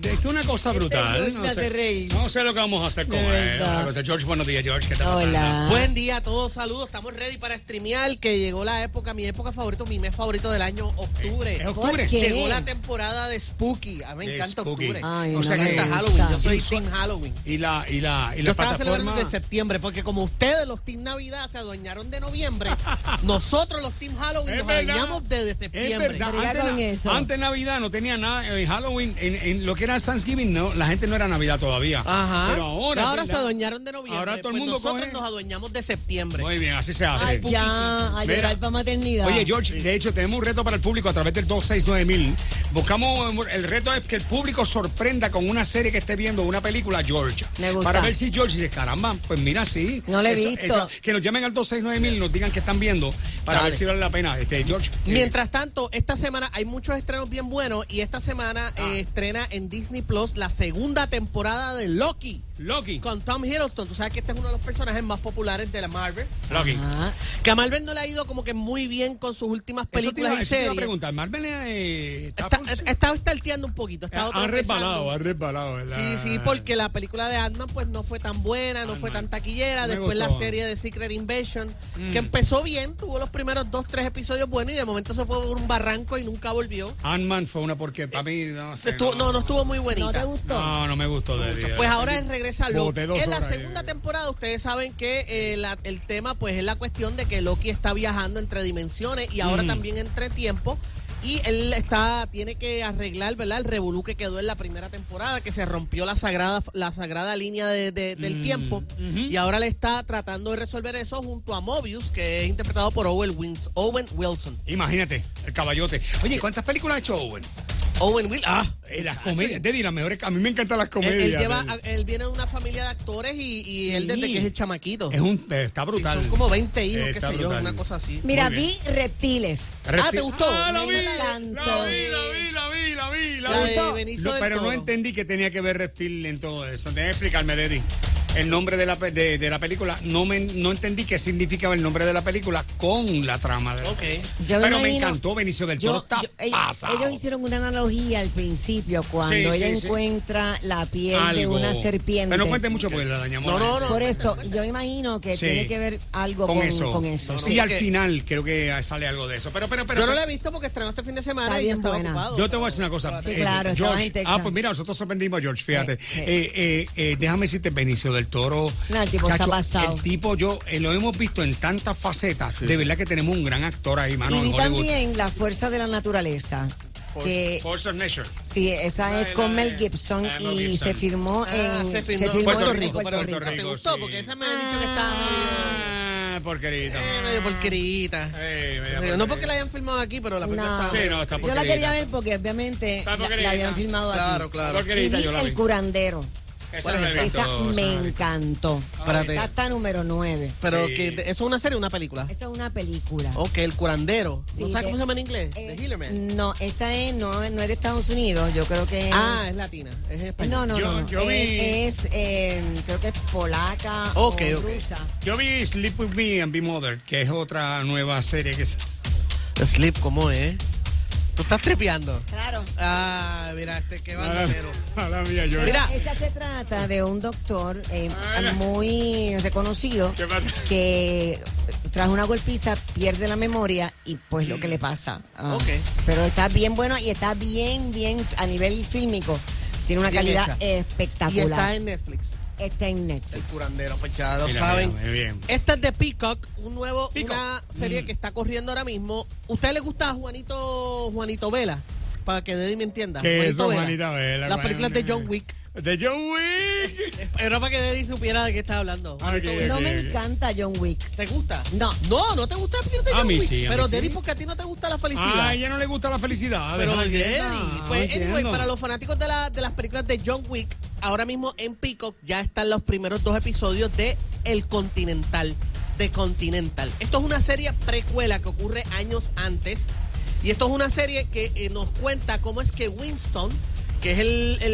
esto es una cosa brutal. No sé lo que vamos a hacer con él. George, buenos días, George. ¿Qué está pasando? Hola. Buen día a todos, saludos. Estamos ready para streamear, que llegó la época, mi época favorita, mi mes favorito del año, octubre. ¿Es octubre? Llegó la temporada de Spooky. A mí me encanta Spooky. octubre. Ay, o sea, no que me está gusta. Halloween. Yo soy Team Halloween. Y la Yo estaba celebrando plataforma... de septiembre, porque como ustedes, los Team Navidad, se adueñaron de noviembre, nosotros, los Team Halloween, nos adueñamos desde septiembre. Es verdad. Antes Navidad no tenía nada. Halloween, en lo que era Thanksgiving, no, la gente no era Navidad todavía. Ajá. Pero ahora se adueñaron de noviembre. Ahora todo el pues mundo nosotros nos adueñamos de septiembre. Muy bien, así se hace. Ay, ya, a llorar para maternidad. Oye, George, de hecho, tenemos un reto para el público a través del 269.000. Buscamos, el reto es que el público sorprenda con una serie que esté viendo, una película, George. Me gusta. Para ver si George dice, caramba, pues mira, sí. No lo he visto. Que nos llamen al 269.000 y nos digan que están viendo para ver si vale la pena. George. Mientras tanto, esta semana hay muchos estrenos bien buenos y esta semana estrena en Disney Plus la segunda temporada de Loki. Con Tom Hiddleston. Tú sabes que este es uno de los personajes más populares de la Marvel. Loki. Que a Marvel no le ha ido como que muy bien con sus últimas películas y series. Te iba a preguntar, Marvel está estarteando un poquito. Ha resbalado, ¿verdad? Sí, porque la película de Ant-Man pues no fue tan buena, no fue tan taquillera. Después la serie de Secret Invasion, que empezó bien, tuvo los primeros 2-3 episodios buenos y de momento se fue por un barranco y nunca volvió. Ant-Man fue una porque para mí no sé. No estuvo muy buenita. ¿No te gustó? No me gustó. Pues ahora regresa Loki. En la segunda temporada ustedes saben que el tema pues es la cuestión de que Loki está viajando entre dimensiones y ahora también entre tiempos. Y él tiene que arreglar, ¿verdad? El revolú que quedó en la primera temporada, que se rompió la sagrada línea del tiempo. Y ahora le está tratando de resolver eso junto a Mobius, que es interpretado por Owen Wilson. Imagínate, el caballote. Oye, ¿cuántas películas ha hecho Owen? Owen Wilson. Las comedias. Teddy, las mejores. A mí me encantan las comedias. Él viene de una familia de actores y él desde que es el chamaquito. Está brutal. Sí, son como 20 hijos, qué sé brutal. yo, una cosa así. Mira, vi Reptiles. ¿te gustó? La vi. Pero no entendí que tenía que ver reptil en todo eso. Tienes que explicarme, Deddy. El nombre de la película, no entendí qué significaba el nombre de la película con la trama. Pero me encantó Benicio del Toro. Ellos hicieron una analogía al principio cuando ella encuentra la piel de una serpiente. Pero no cuente mucho porque la dañamos. No. Por eso, yo imagino que tiene que ver algo con eso. Sí, al final creo que sale algo de eso. Pero yo no la he visto porque estrenó este fin de semana y estaba ocupado. Yo te voy a decir una cosa. Sí, claro, George. Pues mira, nosotros sorprendimos a George, fíjate. Déjame decirte, Benicio del Toro. No, el tipo está pasado. El tipo, lo hemos visto en tantas facetas. De verdad que tenemos un gran actor ahí, mano. Y también La Fuerza de la Naturaleza. Force of Nature. Sí, esa es con Mel Gibson y se filmó en Puerto Rico. ¿Te gustó? Porque esa me ha dicho que está porquerita. medio porquerita. No porque la hayan filmado aquí, pero la película está yo la quería ver porque obviamente la habían filmado aquí. Claro. Y vi El Curandero. Esa me encantó. Está número 9. Pero que ¿eso es una serie o una película? Esta es una película. Ok, El Curandero. Sí, ¿No sabes cómo se llama en inglés? The Healer Man. No, esta no es de Estados Unidos. Yo creo que es latina. Es española. No. Yo vi... creo que es polaca o rusa. Yo vi Sleep With Me and Be Mother, que es otra nueva serie que es... Sleep, ¿cómo es? ¿Tú estás tripeando? Claro. Mira, qué bandolero. Mira, esta se trata de un doctor muy reconocido que tras una golpiza pierde la memoria y pues lo que le pasa. Pero está bien bueno y está bien a nivel fílmico. Tiene una calidad espectacular. Y está en Netflix. Está en Netflix. El Curandero, pues ya lo saben. Bien. Esta es de Peacock, una serie que está corriendo ahora mismo. ¿Usted le gusta a Juanito Vela? Para que Deddy me entienda. ¿Qué es Juanito Vela? Las películas de John Wick. ¿De John Wick? Era para que Deddy supiera de qué está hablando. No me encanta John Wick. ¿Te gusta? No. No te gusta el de John Wick. Sí, pero Deddy, porque a ti no te gusta la felicidad. A ella no le gusta la felicidad. Pero Deddy. Pues anyway, para los fanáticos de las películas de John Wick, ahora mismo en Peacock ya están los primeros 2 episodios de El Continental. The Continental. Esto es una serie precuela que ocurre años antes. Y esto es una serie que nos cuenta cómo es que Winston, que es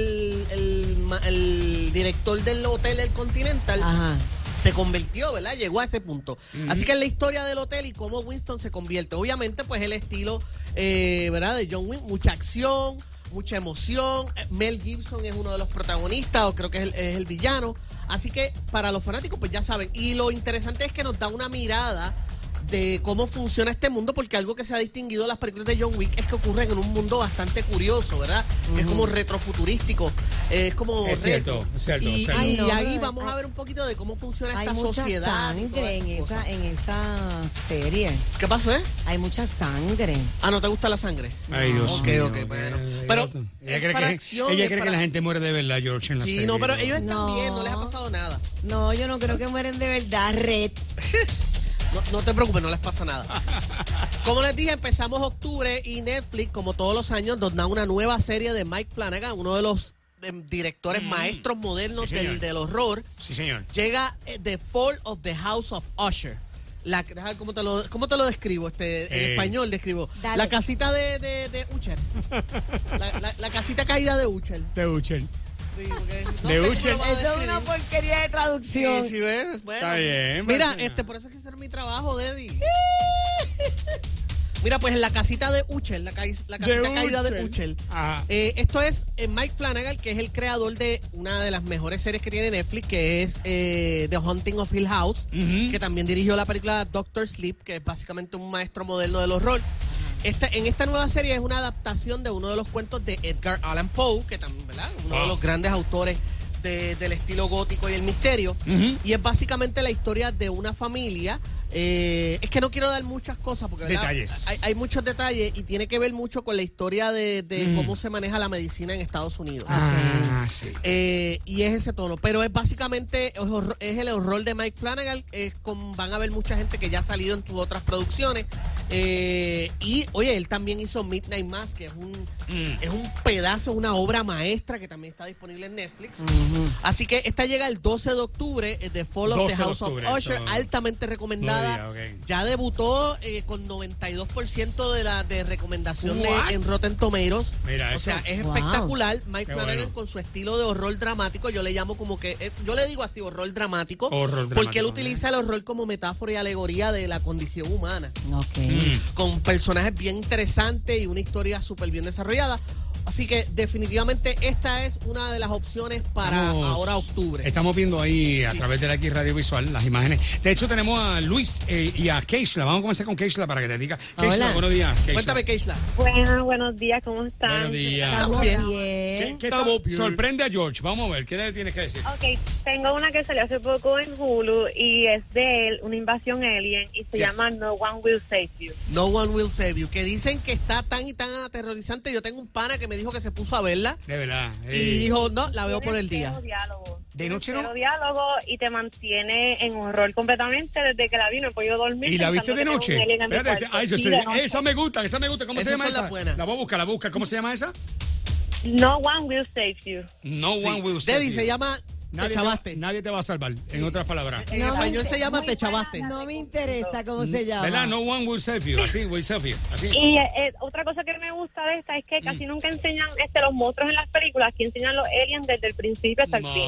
el director del hotel El Continental, se convirtió, ¿verdad? Llegó a ese punto. Así que es la historia del hotel y cómo Winston se convierte. Obviamente, pues el estilo, ¿verdad? De John Wick, mucha acción, mucha emoción. Mel Gibson es uno de los protagonistas, o creo que es el villano. Así que para los fanáticos, pues ya saben. Y lo interesante es que nos da una mirada de cómo funciona este mundo, porque algo que se ha distinguido de las películas de John Wick es que ocurren en un mundo bastante curioso, ¿verdad? Es como retrofuturístico, es como es cierto. Y ahí vamos a ver un poquito de cómo funciona esta sociedad. Hay mucha sangre en esa serie. ¿Qué pasó, Hay mucha sangre. Ah, ¿no te gusta la sangre? Ay, Dios mío. Ok, bueno. Pero ella cree que la gente muere de verdad, George, en la serie. Sí, no, pero ellos están bien, no les ha pasado nada. No, yo no creo que mueren de verdad, Red. No te preocupes, no les pasa nada. Como les dije, empezamos octubre y Netflix, como todos los años, nos da una nueva serie de Mike Flanagan, uno de los directores maestros modernos del horror. Sí, señor. Llega The Fall of the House of Usher. ¿Cómo te lo describo? En español describo. Dale. La casita de Usher. La casita caída de Usher. De Usher. Sí, okay. De Usher. Eso es una porquería de traducción. Sí, ¿ves? Bueno, está bien. Mira, por eso es que ese es mi trabajo, Deddy. Mira, pues en la casita de Uchel, la casita caída de Uchel. Esto es Mike Flanagan, que es el creador de una de las mejores series que tiene Netflix, que es The Haunting of Hill House, que también dirigió la película Doctor Sleep, que es básicamente un maestro moderno del horror. En esta nueva serie es una adaptación de uno de los cuentos de Edgar Allan Poe, que también, ¿verdad? Uno de los grandes autores del estilo gótico y el misterio. Y es básicamente la historia de una familia. Es que no quiero dar muchas cosas porque detalles. Hay muchos detalles y tiene que ver mucho con la historia de cómo se maneja la medicina en Estados Unidos. Sí. Y es ese tono. Pero es básicamente es el horror de Mike Flanagan. Van a ver mucha gente que ya ha salido en sus otras producciones. Y oye, él también hizo Midnight Mass, que es un pedazo, una obra maestra que también está disponible en Netflix. Así que esta llega el 12 de octubre, The Fall of the House of Usher, altamente recomendada. Ya debutó con 92% de recomendación en Rotten Tomatoes. Mira, o sea, es espectacular. Mike Flanagan con su estilo de horror dramático, yo le llamo como que, yo le digo así, horror dramático, porque él utiliza el horror como metáfora y alegoría de la condición humana. Con personajes bien interesantes y una historia súper bien desarrollada. Así que definitivamente esta es una de las opciones para ahora octubre. Estamos viendo ahí a través de la X Radio Visual las imágenes. De hecho tenemos a Luis y a Keishla. Vamos a comenzar con Keishla para que te diga. Keishla, buenos días. Keishla. Cuéntame, Keishla. Bueno, buenos días, ¿cómo están? Buenos días. ¿Estamos bien? ¿Qué sorprende a George? Vamos a ver, ¿qué le tienes que decir? Ok, tengo una que salió hace poco en Hulu y es de él, una invasión alien, y se llama No One Will Save You. No One Will Save You, que dicen que está tan y tan aterrorizante. Yo tengo un pana que me dijo que se puso a verla. De verdad. Y dijo, no, la veo por el día. De noche no. Diálogo y te mantiene en horror completamente desde que la vi, no he podido dormir. ¿Y la viste de noche? Espérate, esa me gusta. ¿Cómo se llama esa? La voy a buscar, ¿Cómo se llama esa? No One Will Save You. No One Will Save You. Deddy, se llama Te chavaste. Nadie te va a salvar, en otras palabras. En español se llama Te chavaste. No me interesa cómo se llama. ¿Verdad? No one will save you. Así, will save you. Así. Y otra cosa que me gusta de esta es que casi nunca enseñan los monstruos en las películas. Aquí enseñan los aliens desde el principio hasta el fin.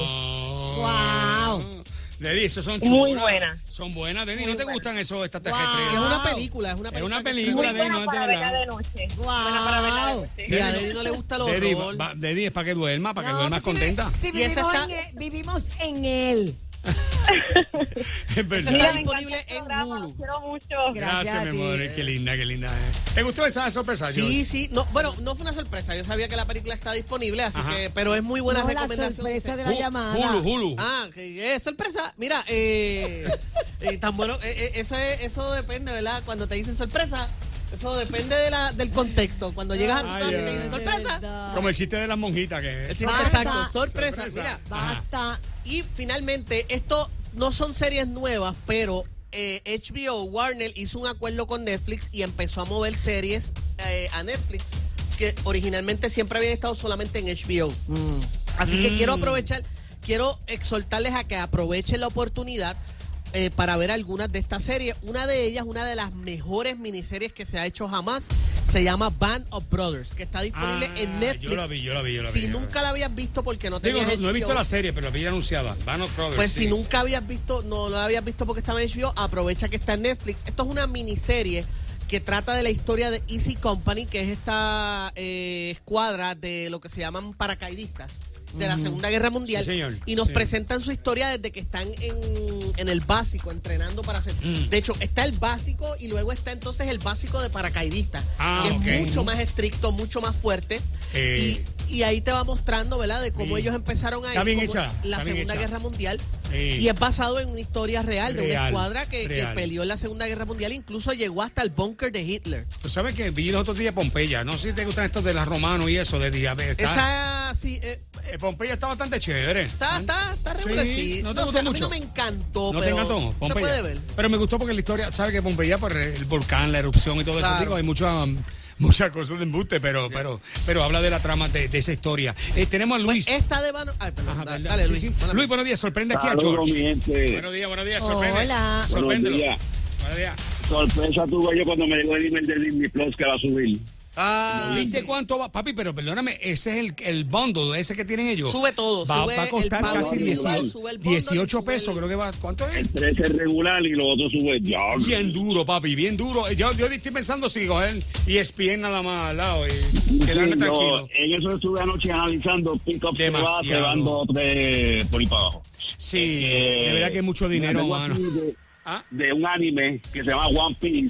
¡Wow! Deddy, esos son chulas. Muy buenas. Son buenas, Deddy. ¿No te gustan esos extraterrestres? Es una película, Deddy. Muy buena para verla de noche. Wow. Buena para verla de noche. Y a Deddy no le gusta los horror. Deddy es para que duerma, contenta. Si vivimos en él. Es verdad. Está disponible en Hulu. Quiero mucho. Gracias, mi amor. Qué linda. ¿Te gustó esa sorpresa? Sí. No, bueno, no fue una sorpresa. Yo sabía que la película está disponible, así que, pero es muy buena recomendación. La sorpresa de la llamada. Hulu. Ah, que es sorpresa. Mira, tan bueno. Eso depende, ¿verdad? Cuando te dicen sorpresa. Eso depende del contexto. Cuando llegas a tu casa y te dicen sorpresa. Como el chiste de las monjitas. Exacto, sorpresa. Mira, basta. Y finalmente, esto no son series nuevas, pero HBO, Warner, hizo un acuerdo con Netflix y empezó a mover series a Netflix que originalmente siempre habían estado solamente en HBO. Así que quiero exhortarles a que aprovechen la oportunidad para ver algunas de estas series. Una de ellas, una de las mejores miniseries que se ha hecho jamás, se llama Band of Brothers, que está disponible en Netflix. Yo la vi. Si nunca la habías visto porque no tenías no he visto la serie, pero la vi anunciada. Band of Brothers. Pues si nunca habías visto, no la habías visto porque estaba en HBO, aprovecha que está en Netflix. Esto es una miniserie que trata de la historia de Easy Company, que es esta escuadra de lo que se llaman paracaidistas de la Segunda Guerra Mundial. Sí, señor. Y nos presentan su historia desde que están en el básico, entrenando para hacer. De hecho, está el básico y luego está entonces el básico de paracaidistas, que es mucho más estricto, mucho más fuerte. Y ahí te va mostrando, ¿verdad?, de cómo ellos empezaron ahí, la Segunda Guerra Mundial. Y es basado en una historia real de una escuadra que peleó en la Segunda Guerra Mundial, incluso llegó hasta el búnker de Hitler. Tú sabes que vi los otros días Pompeya, no sé si te gustan estos de las romanos y eso, de diabetes. Esa, sí. Pompeya está bastante chévere. Está regular, sí. ¿No te gustó mucho? A mí no me encantó, ¿No pero te encantó, Pompeya? Se puede ver. Pero me gustó porque la historia, ¿sabes que Pompeya, por el volcán, la erupción y todo eso, digo, hay muchas cosas de embuste, pero habla de la trama de esa historia. Tenemos a Luis. Pues esta de dale, Luis. Sí. Luis, buenos días. Sorprende aquí a George. Buenos días. Sorprende. Hola. Sorpréndelo. Buenos días. Sorpresa tuve yo cuando me llegó el email de Disney Plus que va a subir. ¿Viste cuánto va? Papi, pero perdóname, ese es el bundle, ese que tienen ellos. Sube todo. Va a costar casi 18 pesos, creo que va. ¿Cuánto es? El 13 regular y los otros sube ya. Bien duro, papi, bien duro. Yo estoy pensando si coger ESPN nada más al lado y quedarme tranquilo. En eso estuve anoche analizando pick-up que van 2 o 3 por ahí para abajo. Sí, de verdad que es mucho dinero, mano. De un anime que se llama One Piece.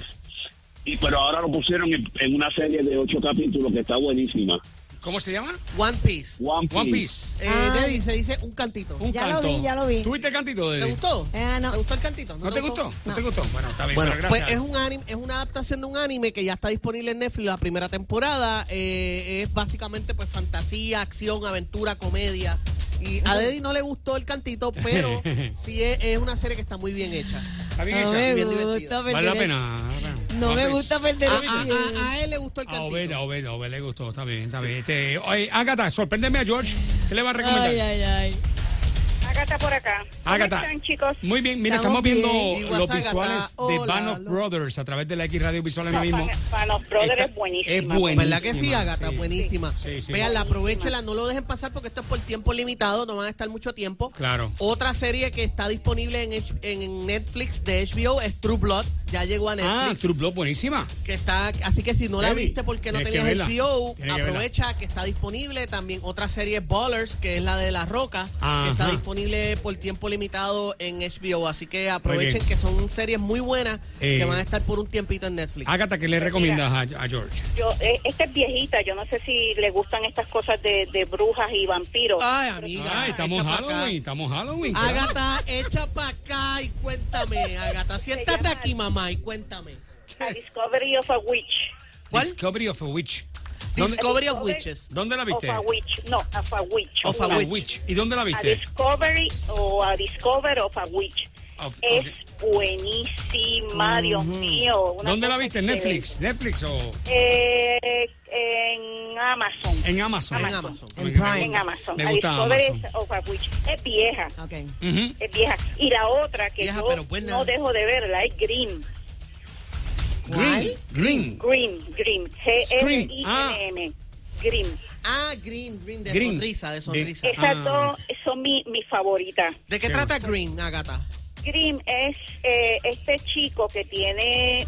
Pero ahora lo pusieron en una serie de 8 capítulos que está buenísima. ¿Cómo se llama? One Piece. One Piece. Se dice un cantito. Ya lo vi. ¿Tuviste el cantito, Deddy? ¿Te gustó? No. ¿Te gustó el cantito? ¿No te gustó? ¿No te gustó? Bueno, está bien. Bueno, gracias. pues es un anime, es una adaptación de un anime que ya está disponible en Netflix la primera temporada. Es básicamente pues fantasía, acción, aventura, comedia. Y a Deddy no le gustó el cantito, pero sí es una serie que está muy bien hecha. Está bien hecha. Bien divertida. Vale la pena. No me gusta perder el tiempo. A él le gustó el cantito. A Obed le gustó, está bien. Oye, Ágata, sorpréndeme a George. ¿Qué le va a recomendar? Ay. Ágata por acá. Ágata. ¿Cómo están, chicos? Muy bien, mira, estamos viendo Igual, los Ágata. visuales de Band of Brothers a través de la X Radio Visual ahora mismo. Band of Brothers es buenísima. Es buenísima. ¿Verdad que sí, Ágata? Sí. Buenísima. Sí. Veanla, aprovechenla, no lo dejen pasar porque esto es por tiempo limitado, no van a estar mucho tiempo. Claro. Otra serie que está disponible en Netflix de HBO es True Blood, ya llegó a Netflix. True Blood, buenísima. Así que si no la Heavy. viste porque no Tienes que tenías verla. HBO, Tienes que aprovecha que está disponible. También otra serie Ballers, que es la de La Roca, que está disponible por tiempo limitado en HBO. Así que aprovechen que son series muy buenas que van a estar por un tiempito en Netflix. Ágata, ¿qué le recomiendas a George? Esta es viejita, yo no sé si le gustan estas cosas de brujas y vampiros. Ay, amiga. Estamos Halloween. Ágata, echa para acá y cuéntame, Ágata. Siéntate aquí, mamá, y cuéntame. A Discovery of a Witch. ¿Cuál? Discovery of a Witch. Discovery of Witches. ¿Dónde la viste? Of a Witch. No, of a Witch. Of a Witch. ¿Y dónde la A viste? Discovery o a Discover of a Witch. Es buenísima, Dios mío. ¿Dónde la viste? ¿En Netflix? ¿Netflix o...? En Amazon. En Amazon. En Amazon. En Prime. En Amazon. Me gusta Discovery Amazon. of a Witch. Es vieja. Okay. Es vieja. Y la otra que Vieja, yo pero buena. no dejo de verla es Grimm. Grimm. Grimm. G-R-I-M-M. Grimm. Green, de Green. sonrisa. Esas dos son mis favoritas. ¿De qué trata Green, Ágata? Grimm es este chico que tiene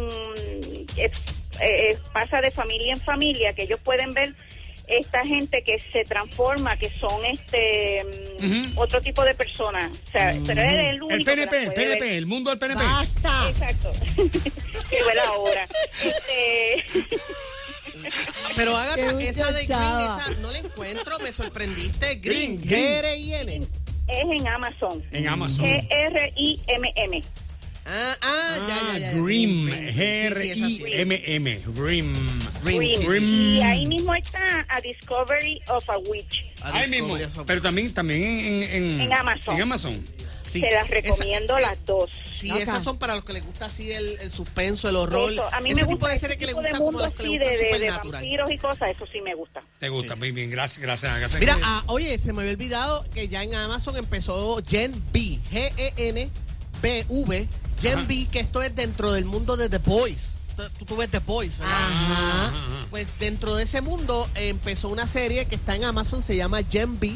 pasa de familia en familia, que ellos pueden ver esta gente que se transforma, que son otro tipo de personas. O sea, pero es el único. El PNP, el mundo del PNP. ¡Basta! Exacto. Que ver ahora. Pero Ágata, esa de Green, chava. esa no la encuentro, me sorprendiste. Green, G-R-I-N. Es en Amazon. En Amazon. G-R-I-M-M. Ya. Grimm. G-R-I-M-M. Grimm. Y ahí mismo está A Discovery of a Witch. Ahí mismo. Pero también En Amazon. En Amazon. Sí. Te las recomiendo las dos. Sí, Okay. Esas son para los que les gusta así el suspenso, el horror. Eso, a mí ese me tipo gusta de series que les tipo de gusta como mundo los que les así gusta de Supernatural. vampiros y cosas, eso sí me gusta. Te gusta, muy bien. Gracias. Ágata. Mira, oye, se me había olvidado que ya en Amazon empezó Gen B, G-E-N-B-V, Gen B, que esto es dentro del mundo de The Boys. Tú ves The Boys, ¿verdad? Ajá. Pues dentro de ese mundo empezó una serie que está en Amazon, se llama Gen B,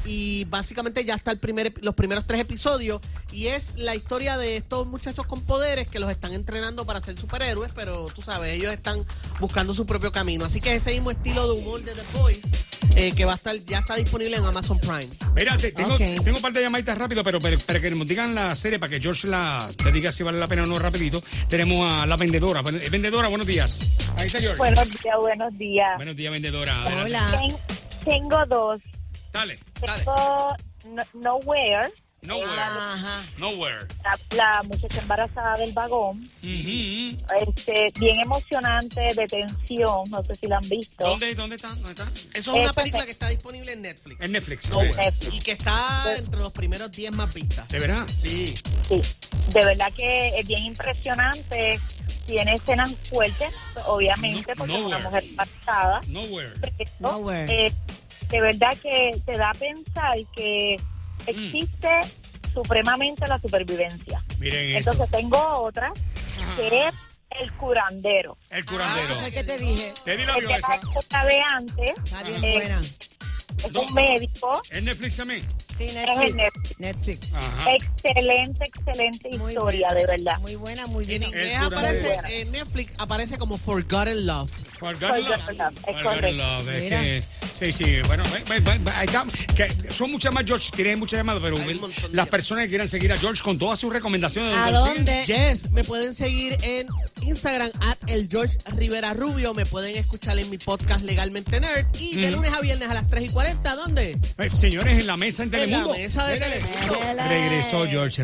y básicamente ya está los primeros 3 episodios y es la historia de estos muchachos con poderes que los están entrenando para ser superhéroes, pero tú sabes, ellos están buscando su propio camino. Así que ese mismo estilo de humor de The Boys que ya está disponible en Amazon Prime. Mira, tengo un par de llamaditas rápido, pero para que nos digan la serie, para que George te diga si vale la pena o no rapidito, tenemos a la vendedora. Vendedora, buenos días. Ahí está George. Buenos días. Buenos días, vendedora. Hola. Tengo 2. Dale. Tengo Nowhere. Nowhere. La muchacha embarazada del vagón. Uh-huh. Bien emocionante, de tensión. No sé si la han visto. ¿Dónde está? Eso es una película que está disponible en Netflix. En Netflix. Y que está entre los primeros 10 más vistas. ¿De verdad? Sí. De verdad que es bien impresionante. Tiene escenas fuertes, obviamente, porque es una mujer embarazada. Nowhere. De verdad que te da a pensar que existe supremamente la supervivencia. Miren Entonces eso. tengo otra que es El Curandero. El Curandero. ¿Qué te dije? Te di la El de la época de antes. Está bien buena. Es un médico. ¿Es Netflix también? Sí, Netflix. Ajá. Excelente Muy historia, buena. de verdad. Muy buena, muy bien. En inglés aparece, en Netflix aparece como Forgotten Love. Forgotten Love, es correcto. Sí, bueno, son muchas más, George, tienen muchas llamadas, pero las personas que quieran seguir a George con todas sus recomendaciones. ¿A dónde? Yes, me pueden seguir en Instagram @elgeorgerivera_rubio, me pueden escuchar en mi podcast Legalmente Nerd y de lunes a viernes a las 3:40, ¿dónde? Señores, en la mesa en Telemundo. En la mesa de Telemundo. Regresó George.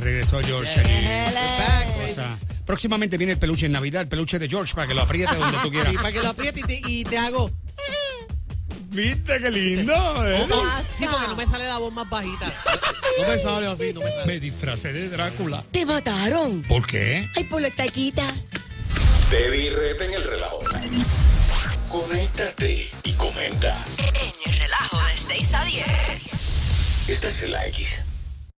Próximamente viene el peluche en Navidad, el peluche de George, para que lo apriete donde tú quieras. Sí, para que lo apriete y te hago. ¿Viste qué lindo? Sí, porque no me sale la voz más bajita. No me sale así, no me sale. Me disfracé de Drácula. Te mataron. ¿Por qué? Ay, por la taquita. Teddy Rete en el relajo. Conéctate y comenta. En el relajo de 6 a 10. Estás en la X.